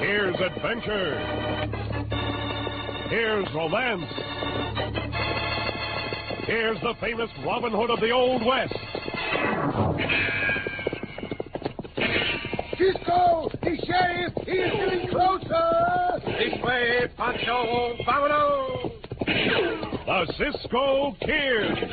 Here's adventure. Here's romance. Here's the famous Robin Hood of the Old West. Cisco! The sheriff! He is getting closer! This way, Pancho! Vámonos! The Cisco Kid.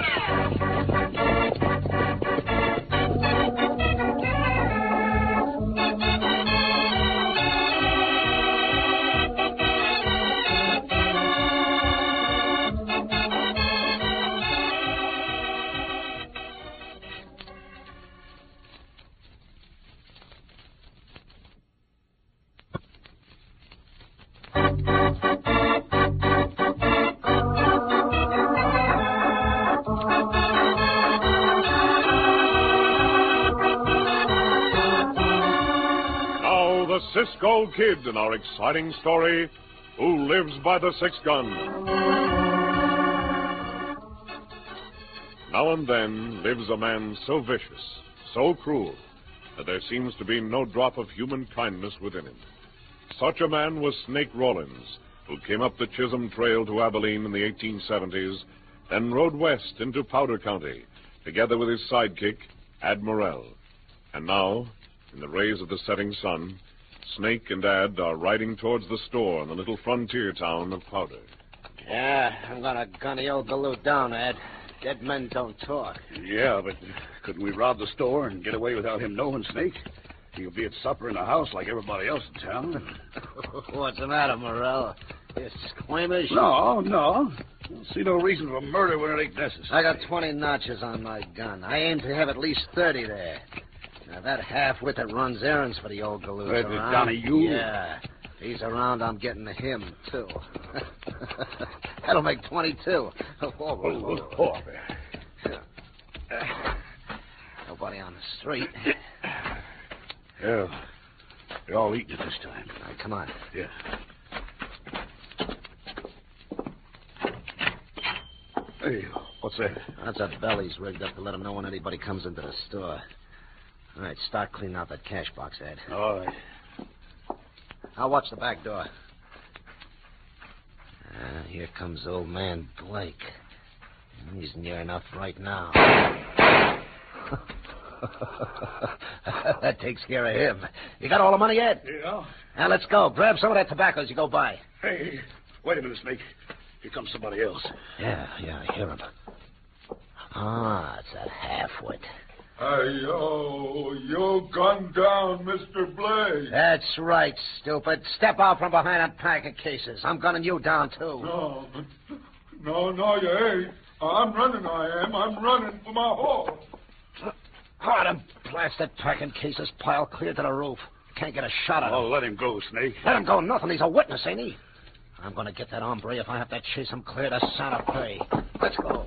Cisco Kid in our exciting story, Who Lives by the Six Gun. Now and then lives a man so vicious, so cruel, that there seems to be no drop of human kindness within him. Such a man was Snake Rawlins, who came up the Chisholm Trail to Abilene in the 1870s, then rode west into Powder County, together with his sidekick, Ad Morrell. And now, in the rays of the setting sun, Snake and Ad are riding towards the store in the little frontier town of Powder. Yeah, I'm gonna gun the old galoot down, Ad. Dead men don't talk. Yeah, but couldn't we rob the store and get away without him knowing, Snake? He'll be at supper in the house like everybody else in town. What's the matter, Morrell? You squeamish? No. Don't see no reason for murder when it ain't necessary. I got 20 notches on my gun. I aim to have at least 30 there. Now, that half-wit that runs errands for the old galoot's around. Donahue? Yeah. If he's around, I'm getting to him, too. That'll make 22. Nobody on the street. Yeah. They're all eating it this time. All right, come on. Yeah. Hey, what's that? That's a belly's rigged up to let him know when anybody comes into the store. All right, start cleaning out that cash box, Ed. All right. I'll watch the back door. Here comes old man Blake. He's near enough right now. That takes care of him. You got all the money, Ed? Yeah. Now, let's go. Grab some of that tobacco as you go by. Hey, wait a minute, Snake. Here comes somebody else. Yeah, I hear him. Ah, it's that half-wit. Hey-yo, you gunned down Mr. Blake. That's right, stupid. Step out from behind that pack of cases. I'm gunning you down, too. No, you ain't. I'm running, I am. I'm running for my horse. Hard and blast that pack of cases pile clear to the roof. Can't get a shot at him. Oh, let him go, Snake. Let him go nothing. He's a witness, ain't he? I'm going to get that hombre if I have to chase him clear to Santa Fe. Let's go.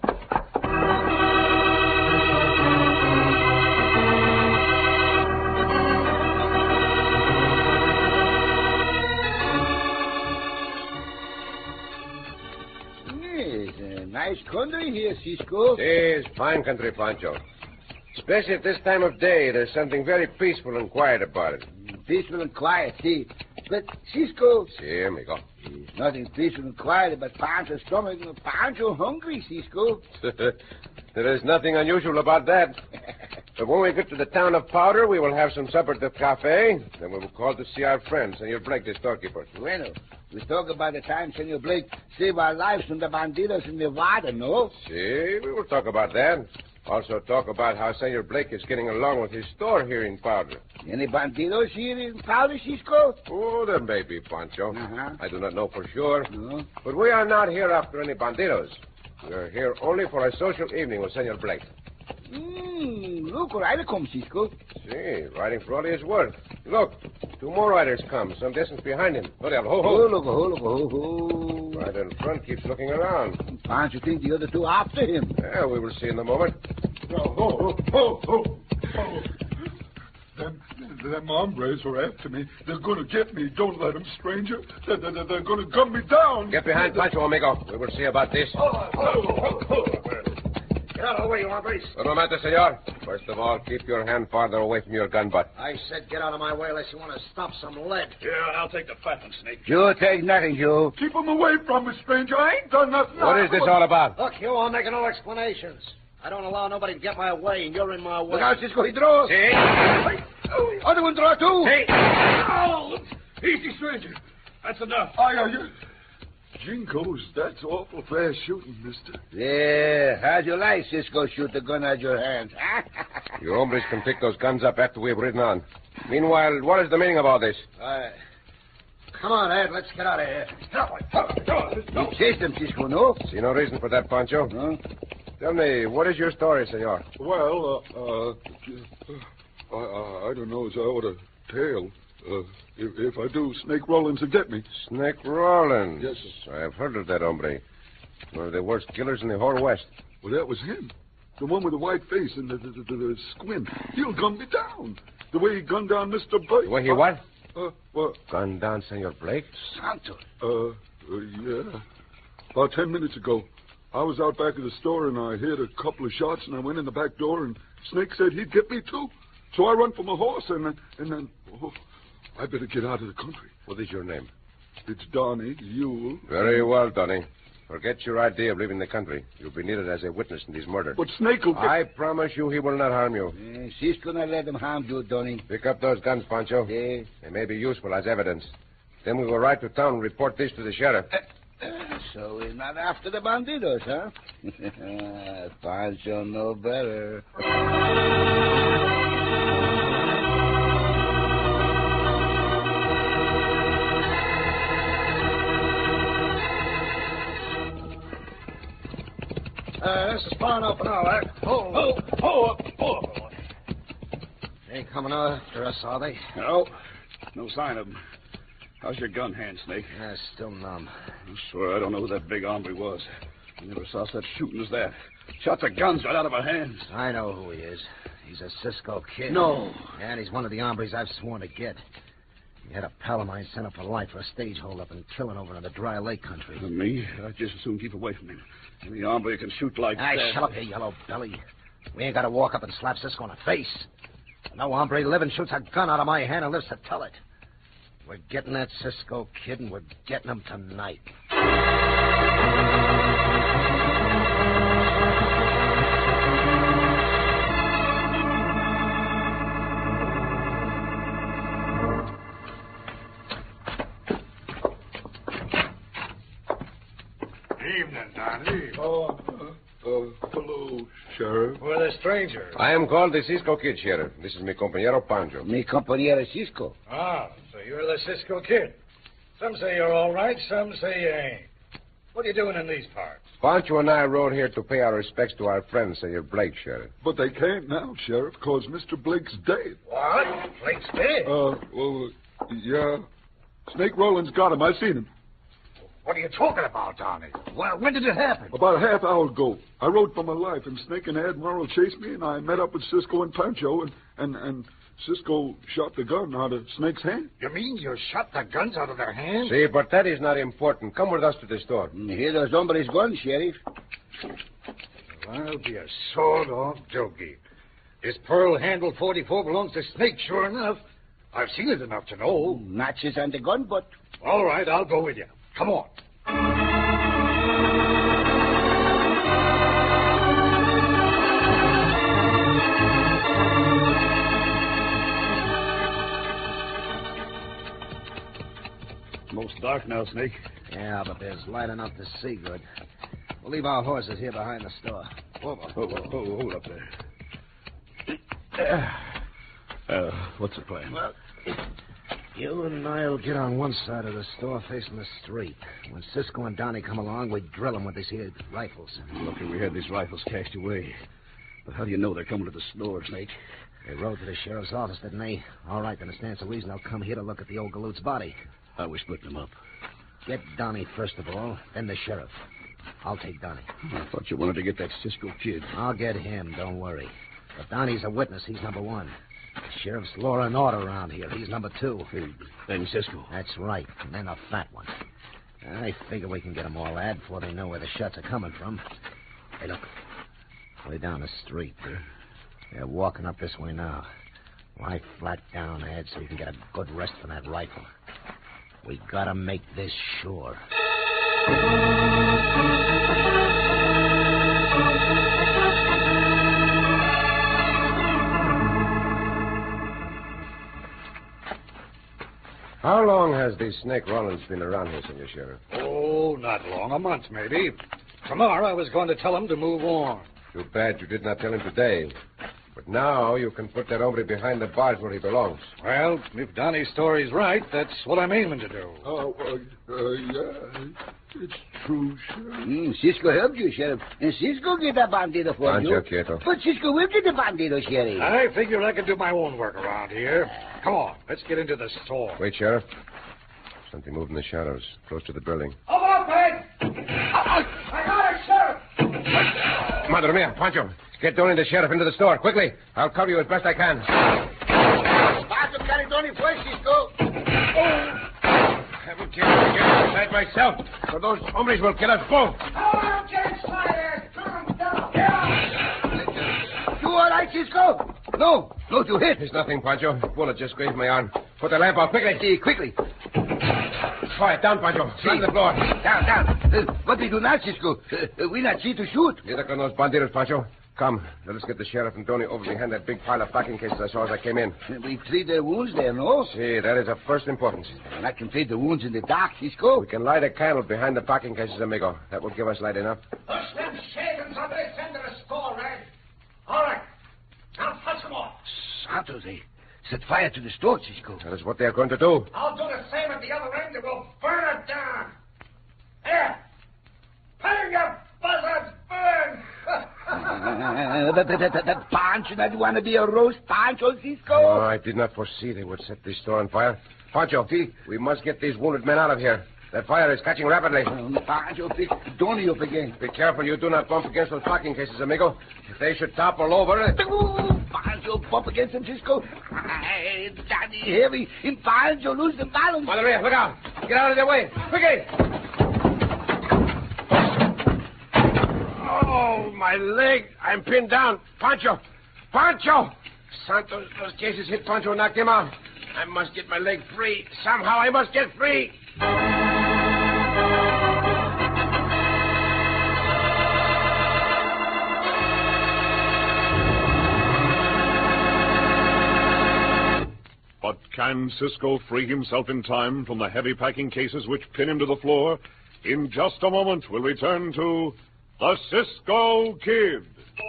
Nice country here, Cisco. It is fine country, Pancho. Especially at this time of day, there's something very peaceful and quiet about it. Peaceful and quiet, see. But, Cisco... Si, amigo. There's nothing peaceful and quiet about Pancho's stomach. Pancho hungry, Cisco. There is nothing unusual about that. But when we get to the town of Powder, we will have some supper at the cafe. Then we will call to see our friend, Senor Blake, the storekeeper. Bueno, we talk about the time Senor Blake saved our lives from the bandidos in Nevada, no? Si, we will talk about that. Also talk about how Senor Blake is getting along with his store here in Powder. Any bandidos here in Powder, Cisco? Oh, there may be, Pancho. Uh-huh. I do not know for sure. No. But we are not here after any bandidos. We are here only for a social evening with Senor Blake. Look, rider comes, Cisco. Si, riding for all he is worth. Look, two more riders come, some distance behind him. Ho, ho, ho. Right in front, keeps looking around. Pancho think the other two after him. Yeah, we will see in a moment. Ho. Them hombres are after me. They're going to get me. Don't let them, stranger. They're going to gun me down. Get behind Pancho, amigo. We will see about this. Get out of the way, you hombres. No matter, senor. First of all, keep your hand farther away from your gun butt. I said get out of my way unless you want to stop some lead. Yeah, I'll take the fat one, Snake. You take nothing, you. Keep him away from me, stranger. I ain't done nothing. What is this all about? Look, you all making no explanations. I don't allow nobody to get my way, and you're in my way. Look out, Cisco. He draws. Other one draw, too. Oh, easy, stranger. That's enough. You... Jinkos, that's awful fast shooting, mister. Yeah, how'd you like, Cisco, shoot the gun out your hand? You hombres can pick those guns up after we've ridden on. Meanwhile, what is the meaning of all this? Come on, Ed, let's get out of here. You chased them, Cisco, no? See no reason for that, Pancho. Huh? Tell me, what is your story, senor? Well, I don't know as I ought to tell. If I do, Snake Rollins will get me. Snake Rollins? Yes, I have heard of that hombre. One of the worst killers in the whole West. Well, that was him. The one with the white face and the squint. He'll gun me down. The way he gunned down Mr. Blake. The way he what? What? Gunned down Senor Blake? Santo. Yeah. About 10 minutes ago. I was out back of the store, and I heard a couple of shots, and I went in the back door, and Snake said he'd get me, too. So I run for my horse, and then... Oh, I better get out of the country. What is your name? It's Donnie Yule. Very well, Donnie. Forget your idea of leaving the country. You'll be needed as a witness in this murder. But Snake will get... I promise you he will not harm you. Cisco not let them harm you, Donnie. Pick up those guns, Pancho. Yeah. They may be useful as evidence. Then we will ride to town and report this to the sheriff. So we're not after the bandidos, huh? Pancho know better. This is far enough for now, Ed. Oh. They ain't coming after us, are they? No sign of him. How's your gun hand, Snake? Still numb. I swear I don't know who that big hombre was. I never saw such shooting as that. Shot the guns right out of our hands. I know who he is. He's a Cisco kid. No. And he's one of the hombres I've sworn to get. He had a pal of mine sent up for life for a stage holdup and killing over in the dry lake country. Me? I'd just as soon keep away from him. Any hombre can shoot like that. Shut up, you yellow belly. We ain't got to walk up and slap Cisco in the face. No hombre living shoots a gun out of my hand and lives to tell it. We're getting that Cisco kid, and we're getting him tonight. Evening, Donnie. Hello, Sheriff. We're the stranger. I am called the Cisco Kid, Sheriff. This is mi compañero Pancho. Mi compañero Cisco. Ah, so you're the Cisco kid. Some say you're all right, some say you ain't. What are you doing in these parts? Pancho and I rode here to pay our respects to our friend, Senor Blake, Sheriff. But they can't now, Sheriff, because Mr. Blake's dead. What? Blake's dead. Yeah. Snake Rollins got him. I seen him. What are you talking about, Donnie? Well, when did it happen? About a half hour ago. I rode for my life, and Snake and Admiral chased me, and I met up with Cisco and Pancho, and Cisco shot the gun out of Snake's hand. You mean you shot the guns out of their hands? See, but that is not important. Come with us to the store. Here those hombres gone, Sheriff. I'll be a sawed-off jogie. This pearl-handled 44 belongs to Snake, sure enough. I've seen it enough to know. Matches on the gun, but... All right, I'll go with you. Come on. Most dark now, Snake. Yeah, but there's light enough to see good. We'll leave our horses here behind the store. Hold up there. What's the plan? Well, you and I'll get on one side of the store facing the street. When Cisco and Donnie come along, we drill them with these here rifles. Lucky we had these rifles cached away. But how do you know they're coming to the store, Snake? They rode to the sheriff's office, didn't they? All right, then it stands to reason they'll come here to look at the old galoot's body. How we split them up? Get Donnie first of all, then the sheriff. I'll take Donnie. I thought you wanted to get that Cisco kid. I'll get him, don't worry. But Donnie's a witness. He's number one. The sheriff's law and order around here. He's number two. Then Cisco. That's right. And then a fat one. I figure we can get them all, lad, before they know where the shots are coming from. Hey, look. Way down the street. They're walking up this way now. Lie flat down, Ed, so you can get a good rest from that rifle. We gotta make this sure. How long has the Snake Rollins been around here, Senor Sheriff? Oh, not long. A month, maybe. Tomorrow I was going to tell him to move on. Too bad you did not tell him today. But now you can put that hombre behind the bars where he belongs. Well, if Donnie's story's right, that's what I'm aiming to do. Yeah, it's true, Sheriff. Cisco helped you, Sheriff. And Cisco get a bandido for you. Pancho Quieto. But Cisco will get the bandido, Sheriff. I figure I can do my own work around here. Come on, let's get into the store. Wait, Sheriff. Something moved in the shadows, close to the building. Open up, Ed! I got it, Sheriff! Madre mia, Pancho. Get Donnie and the sheriff into the store, quickly. I'll cover you as best I can. Pancho, carry Donnie first, Cisco. Haven't killed the sheriff beside myself, for those hombres will kill us both. Oh, get inside, Ed. Turn him down. Yeah. You all right, Cisco? No, you hit. There's nothing, Pancho. Bullet just grazed my arm. Put the lamp out, quickly. Quickly. Quiet, down, Pancho. Down to the floor. Down. What we do now, Cisco? We not see to shoot. Neither can those bandidos, Pancho. Come, let us get the sheriff and Donnie over behind that big pile of packing cases I saw as I came in. We treat their wounds there, no? See, that is of first importance. And I can treat the wounds in the dark, Cisco. We can light a candle behind the packing cases, amigo. That will give us light enough. Push them shavings on this end of the store, Red. All right. Now touch them off. Santos, they set fire to the store, Cisco. That is what they are going to do. I'll do the same at the other end, and we'll burn it down. Here. Burn, you buzzards, burn. That Pancho, that you want to be a roast Pancho, Cisco? Oh, I did not foresee they would set this store on fire. Pancho, we must get these wounded men out of here. That fire is catching rapidly. Pancho, pick Donnie up again. Be careful you do not bump against those packing cases, amigo. If they should topple over... Pancho, bump against him, Cisco. It's daddy heavy. And Pancho lose the balance. Madre mia, look out. Get out of their way. Quickly. Oh, my leg. I'm pinned down. Pancho. Santos, those cases hit Pancho and knocked him out. I must get my leg free. Somehow I must get free. But can Cisco free himself in time from the heavy packing cases which pin him to the floor? In just a moment, we'll return to The Cisco Kid.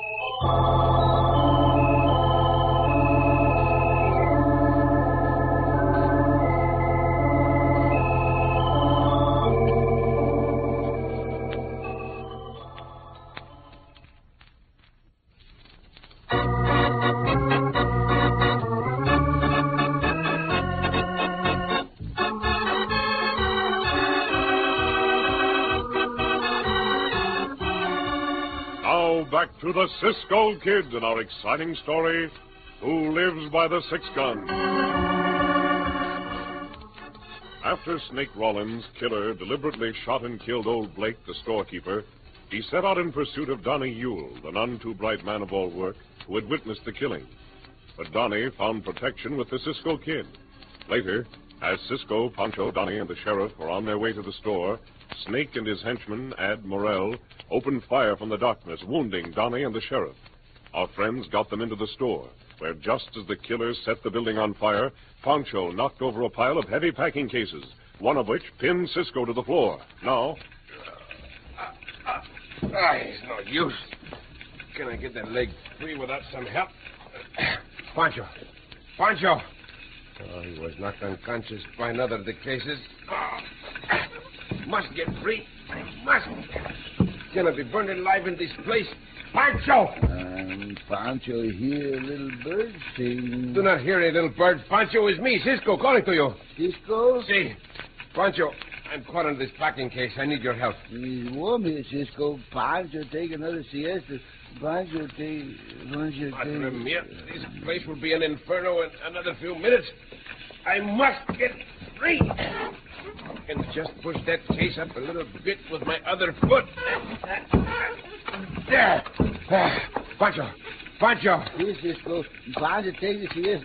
Back to the Cisco Kid in our exciting story, Who Lives by the Six Gun. After Snake Rollins' killer deliberately shot and killed old Blake, the storekeeper, he set out in pursuit of Donnie Yule, the none too bright man of all work, who had witnessed the killing. But Donnie found protection with the Cisco Kid. Later, as Cisco, Pancho, Donnie, and the sheriff were on their way to the store, Snake and his henchman, Ad Morrell, opened fire from the darkness, wounding Donnie and the sheriff. Our friends got them into the store, where just as the killers set the building on fire, Pancho knocked over a pile of heavy packing cases, one of which pinned Cisco to the floor. Now... It's no use. Can I get that leg free without some help? Pancho! Oh, he was knocked unconscious by another of the cases. Must get free. I must. Gonna be burned alive in this place. Pancho! Pancho, hear little bird sing. Do not hear any little birds. Pancho is me, Cisco, calling to you. Cisco? See, Pancho, I'm caught in this packing case. I need your help. It's warm here, Cisco. Pancho, take another siesta. Pancho, Madre mia, this place will be an inferno in another few minutes. I must get free. And just push that case up a little bit with my other foot. There. Pancho! Pancho! Yes, Cisco. Pancho, take this here.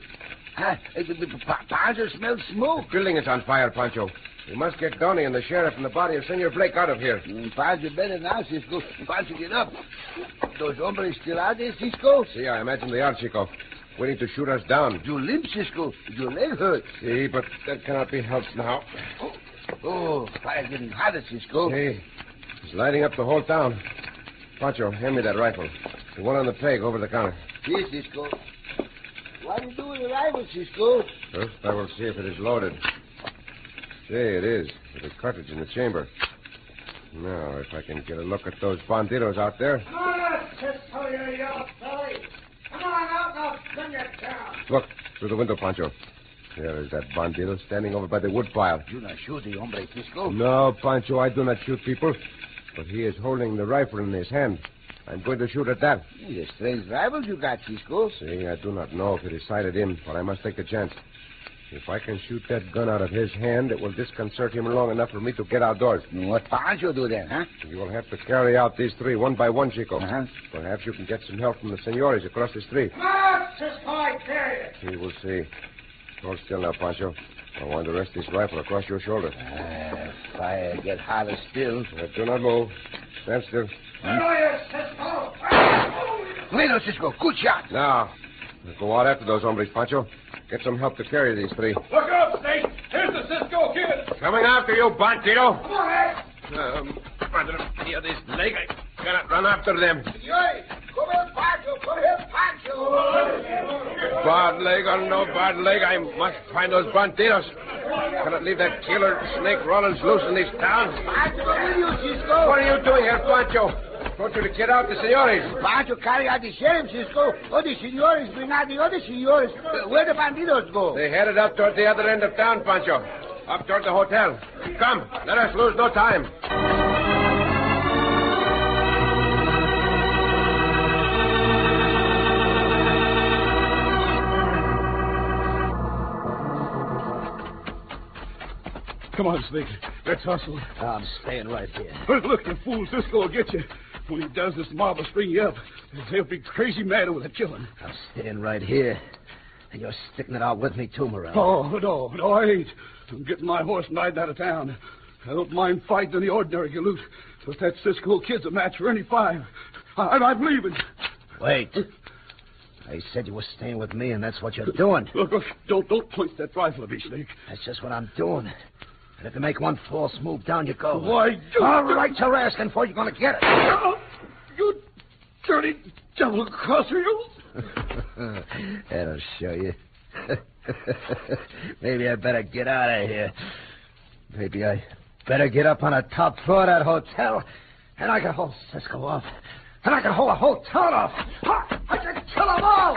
Pancho smells smoke. The building is on fire, Pancho. We must get Donnie and the sheriff and the body of Senor Blake out of here. Pancho better now, Cisco. Pancho, get up. Those hombres still out there, Cisco? See, I imagine they are, Chico. Waiting to shoot us down. You limp, Cisco. Your leg hurts. See, but that cannot be helped now. Oh, fire getting hotter, Cisco. Hey, it's lighting up the whole town. Pancho, hand me that rifle. The one on the peg over the counter. Here, Cisco. What do you do with the rifle, Cisco? First, I will see if it is loaded. Say, it is. With a cartridge in the chamber. Now, if I can get a look at those banditos out there. Come on, Cisco, you yellow belly. Come on out and I'll bring you down. Look, through the window, Pancho. There is that bandito standing over by the wood pile. You not shoot the hombre, Cisco? No, Pancho, I do not shoot people. But he is holding the rifle in his hand. I'm going to shoot at that. The strange rifle you got, Cisco. See, I do not know if it is sighted in, but I must take the chance. If I can shoot that gun out of his hand, it will disconcert him long enough for me to get outdoors. What Pancho do then, huh? You will have to carry out these three one by one, Chico. Uh-huh. Perhaps you can get some help from the senores across the street. Come on, Cisco, I carry it. We will see. Hold still now, Pancho. I want to rest this rifle across your shoulder. Fire get hotter still. Do not move. Stand still. Cisco. Bueno, Cisco, good shot. Now, we'll go out after those hombres, Pancho. Get some help to carry these three. Look up, Snake. Here's the Cisco Kid. Coming after you, bandito. Come on, Ed. Near this leg, I cannot run after them. Come here, Pancho. Come here, Pancho. Bad leg or no bad leg, I must find those banditos. Cannot leave that killer Snake Rollins loose in this town. Pancho, with you, Cisco. What are you doing here, Pancho? Want you to get out the senores. Pancho, carry out the sheriff, Cisco. Oh, the senores bring out the other senores. Where the bandidos go? They headed up toward the other end of town, Pancho. Up toward the hotel. Come, let us lose no time. Come on, Snake. Let's hustle. I'm staying right here. Look, the fool Cisco will get you. When he does, this mob will string you up. They'll be crazy mad over the killing. I'm staying right here. And you're sticking it out with me, too, Morel. Oh, no, I ain't. I'm getting my horse and riding out of town. I don't mind fighting any ordinary galoot, but that Cisco Kid's a match for any five. I'm leaving. Wait. I said you were staying with me, and that's what you're doing. Look, don't point that rifle at me, Snake. That's just what I'm doing. And if you make one false move, down you go. Why, All right, you're asking for it. You're going to get it. Oh, you dirty double-crosser, you. That'll show you. Maybe I better get out of here. Maybe I better get up on the top floor of that hotel, and I can hold Cisco off. And I can hold a whole town off. I can kill them all.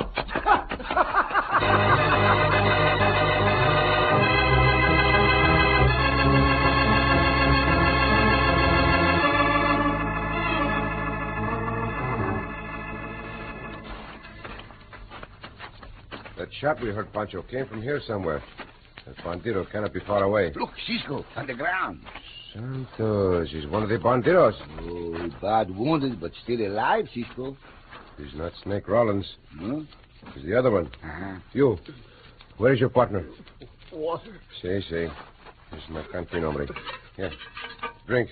That shot we heard, Pancho, came from here somewhere. That bandito cannot be far away. Look, Cisco, on the ground. Santos, he's one of the banditos. Oh, bad wounded, but still alive, Cisco. He's not Snake Rollins. Huh? He's the other one. Uh-huh. You. Where is your partner? Water. See. This is my country, hombre. Here. Drink.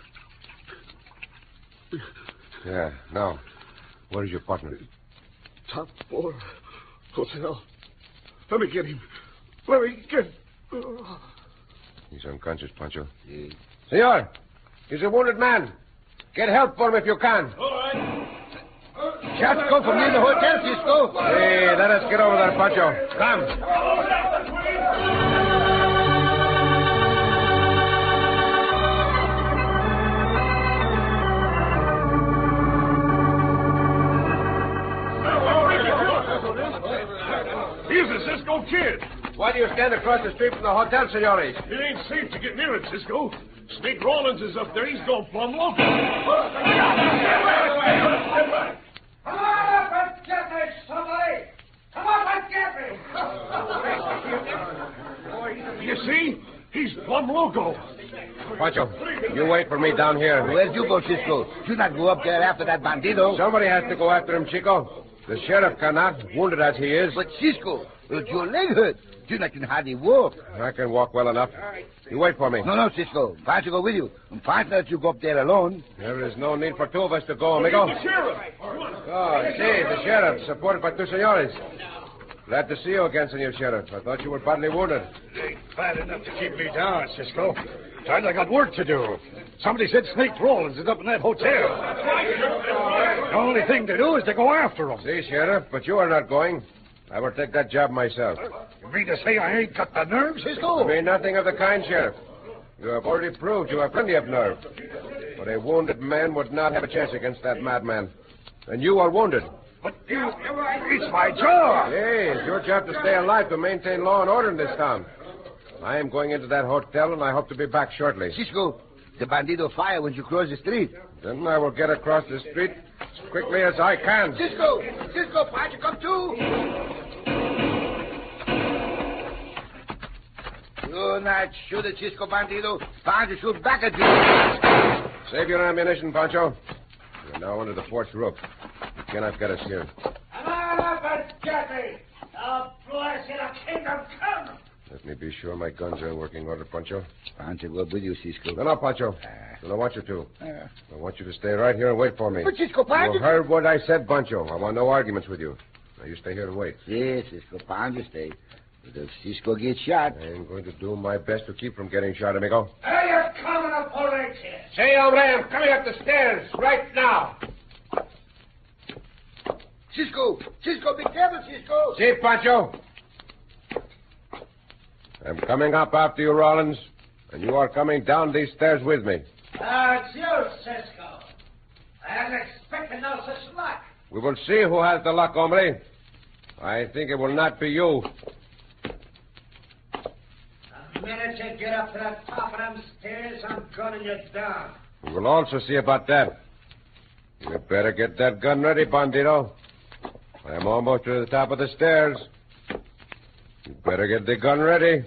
Yeah, now. Where is your partner? Top floor. Hotel. Let me get him. Let me get him. He's unconscious, Pancho. Senor, he's a wounded man. Get help for him if you can. All right. Shots come from near the hotel, Cisco. Hey, let us get over there, Pancho. Come. Here's the Cisco Kid. Why do you stand across the street from the hotel, senores? It ain't safe to get near it, Cisco. Snake Rollins is up there. He's gone plumb loco. Come on up and get me, somebody. Come up and get me. You see? He's plumb loco. Pancho, You wait for me down here. Where'd you go, Cisco? You not go up there after that bandido. Somebody has to go after him, Chico. The sheriff cannot, wounded as he is. But Cisco, your leg hurt. You not can hardly walk. I can walk well enough. You wait for me. No, Cisco. Pancho go with you. And Pancho let you go up there alone. There is no need for two of us to go, amigo. The sheriff. Oh, see, the sheriff, supported by two senores. Glad to see you again, Senor Sheriff. I thought you were badly wounded. It ain't bad enough to keep me down, Cisco. Besides, I got work to do. Somebody said Snake Rollins is up in that hotel. The only thing to do is to go after him. See, Sheriff, but you are not going. I will take that job myself. You mean to say I ain't got the nerve, Cisco? I mean nothing of the kind, Sheriff. You have already proved you have plenty of nerve. But a wounded man would not have a chance against that madman. And you are wounded. But it's my job. Hey, it's your job to stay alive, to maintain law and order in this town. I am going into that hotel, and I hope to be back shortly. Cisco, the bandido fire when you cross the street. Then I will get across the street as quickly as I can. Cisco, Pancho, come too. Do not shoot at Cisco, bandido. Pancho shoot back at you. Save your ammunition, Pancho. We're now under the fort's roof. You cannot get us here. Let me be sure my guns are in working order, Pancho. Pancho, go with you, Cisco. No, Pancho. I don't want you to. I want you to stay right here and wait for me. But Cisco, Pancho... You heard what I said, Pancho. I want no arguments with you. Now, you stay here and wait. Yes, Cisco, Pancho, stay. But if Cisco gets shot... I'm going to do my best to keep from getting shot, amigo. Hey, you're coming up all right here. Say, hombre, I'm coming up the stairs right now. Cisco, be careful, Cisco. See, Pancho? I'm coming up after you, Rollins, and you are coming down these stairs with me. It's you, Cisco. I wasn't expecting no such luck. We will see who has the luck, hombre. I think it will not be you. The minute you get up to the top of them stairs, I'm gunning you down. We will also see about that. You better get that gun ready, Bandito. I'm almost to the top of the stairs. You better get the gun ready.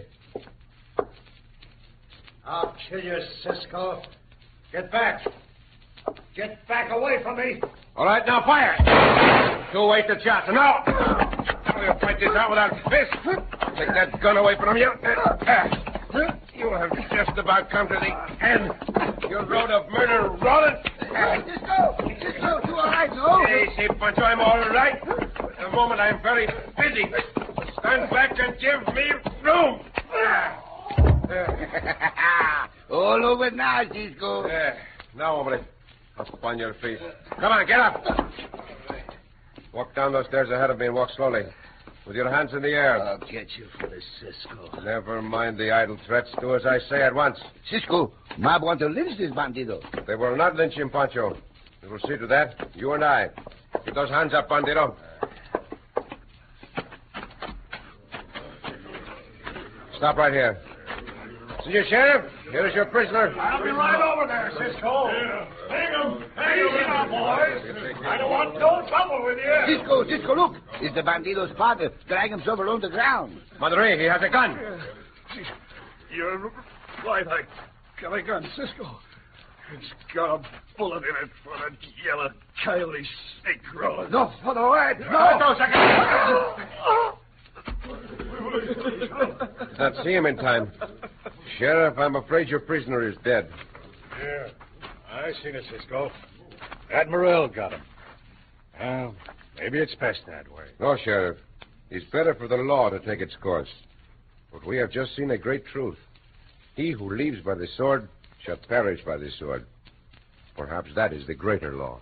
I'll kill you, Cisco. Get back. Get back away from me. All right, now fire. 2 wasted shots. Now. We'll fight this out without fists. Take that gun away from you. You have just about come to the end. Your road of murder, Rollins. Cisco, you all right, no? Hey, see, Pancho, I'm all right. At the moment, I'm very busy. Stand back and give me room. All over now, Cisco. Now, hombre. Up on your feet. Come on, get up. Walk down those stairs ahead of me and walk slowly. With your hands in the air. I'll get you for this, Cisco. Never mind the idle threats. Do as I say at once. Cisco, Mob want to lynch this bandido. They will not lynch him, Pancho. We will see to that. You and I. Get those hands up, Bandito. Stop right here. Senor Sheriff, here is your prisoner. I'll be right over there, Cisco. Hang him. Easy now, boys. I don't want no trouble with you. Cisco, look. It's the bandido's father. Drag himself along the ground. Madre, he has a gun. You're right. I got a gun, Cisco. It's got a bullet in it for that yellow coyote Snake Rollins. No, for the word. No. Did not see him in time. Sheriff, I'm afraid your prisoner is dead. Yeah, I seen it, Cisco. Admiral got him. Well, maybe it's best that way. No, Sheriff. It's better for the law to take its course. But we have just seen a great truth. He who lives by the sword shall perish by the sword. Perhaps that is the greater law.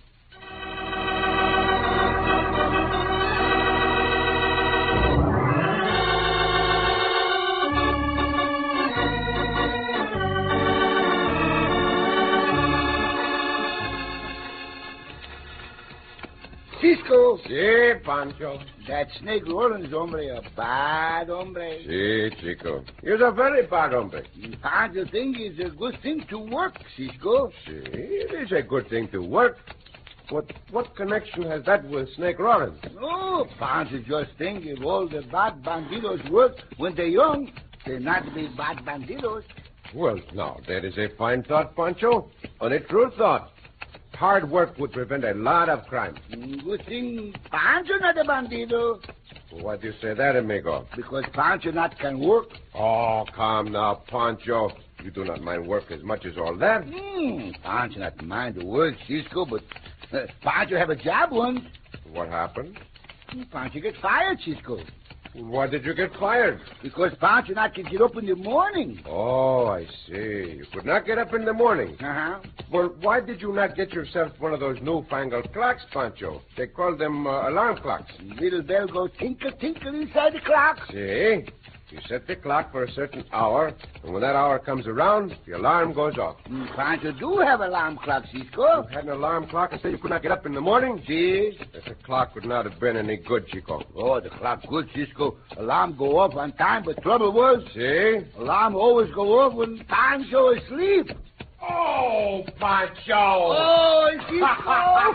Cisco. Si, Pancho. That Snake Rollins, hombre, a bad hombre. Si, Chico. He's a very bad hombre. Pancho think it's a good thing to work, Cisco. Si, it is a good thing to work. What connection has that with Snake Rollins? Oh, Pancho just think if all the bad bandidos work when they're young, they not be bad bandidos. Well, now, that is a fine thought, Pancho. And a true thought. Hard work would prevent a lot of crime. Good thing Pancho not a bandido. Why do you say that, amigo? Because Pancho not can work. Oh, come now, Pancho. You do not mind work as much as all that. Pancho not mind the work, Cisco, but Pancho have a job once. What happened? Pancho get fired, Cisco. Why did you get fired? Because Pancho not can get up in the morning. Oh, I see. You could not get up in the morning. Uh-huh. Well, why did you not get yourself one of those newfangled clocks, Pancho? They call them alarm clocks. Little bell go tinkle, tinkle inside the clock. See? You set the clock for a certain hour, and when that hour comes around, the alarm goes off. Pancho do have alarm clock, Cisco. You had an alarm clock and said you could not get up in the morning? See? The clock would not have been any good, Chico. Oh, the clock good, Cisco. Alarm go off on time, but trouble was... See? Alarm always go off when Pancho asleep. Oh, Pancho! Oh, Cisco!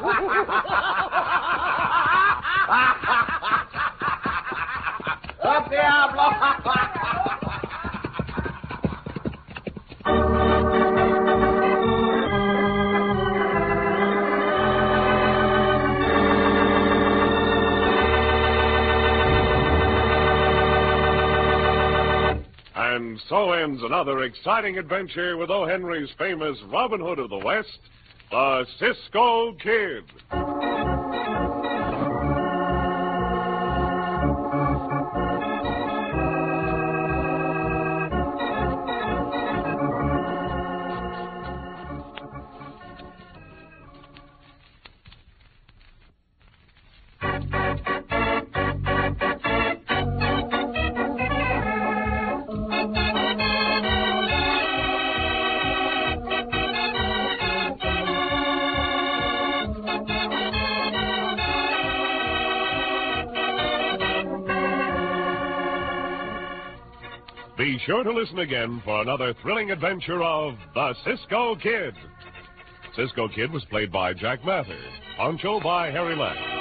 Up, Diablo! And so ends another exciting adventure with O. Henry's famous Robin Hood of the West, the Cisco Kid. Be sure to listen again for another thrilling adventure of the Cisco Kid. Cisco Kid was played by Jack Mather, Pancho by Harry Lang.